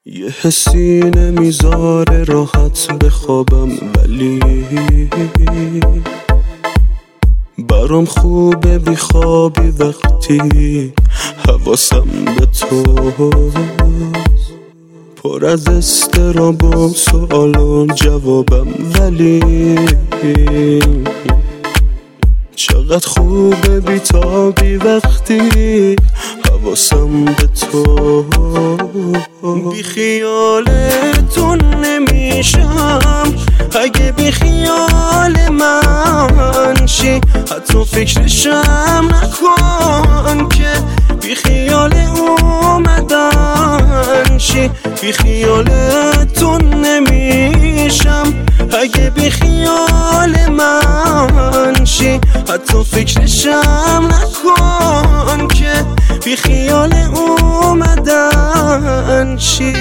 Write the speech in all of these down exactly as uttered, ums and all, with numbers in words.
یه حسی نمیذاره راحت بخوابم، ولی برام خوبه بیخوابی وقتی حواسم به تو، پر از استراب و سوالان جوابم، ولی چقدر خوبه بیتابی وقتی حواسم به تو. بی خیالتون نمیشم اگه بی خیال من شی، حتی فکرشم نکن که بی خیال اومدن شی. بی خیالتون نمیشم اگه بی خیال من شی، حتی فکرشم نکن که بی خیال اومدن شی.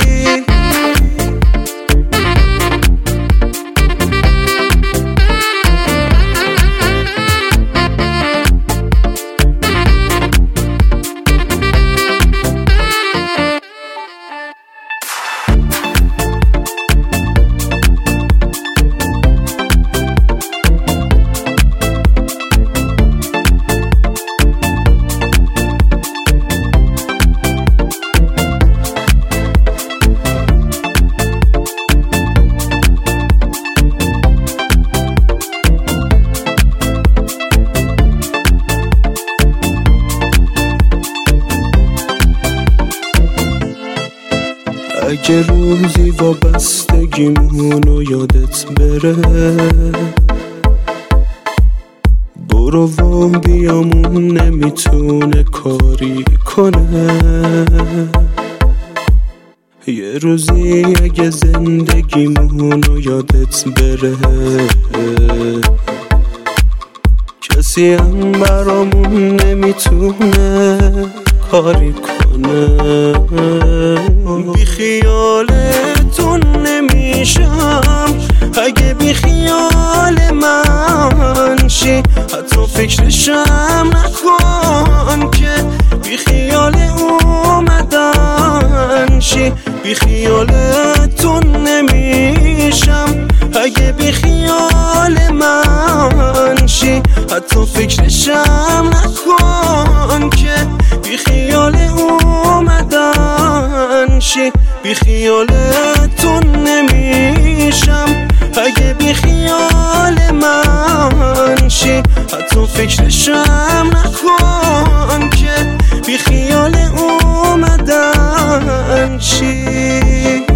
اگه روزی وابستگیمونو یادت بره، برو و بیامون نمیتونه کاری کنه. یه روزی اگه زندگیمونو یادت بره، کسی هم برامون نمیتونه کاری کنه. بی خیالتون نمیشم اگه بی خیال من شی، حتی فکرشم نکن که بی خیال اومدن شی. بی خیالتون نمیشم اگه بی خیال من شی، حتی فکرشم نکن که بی خیال اومدن شی. بی خیالتون نمیشم اگه بی خیال من شی، حتی فکرشم نکن که بی خیال اومدن شی.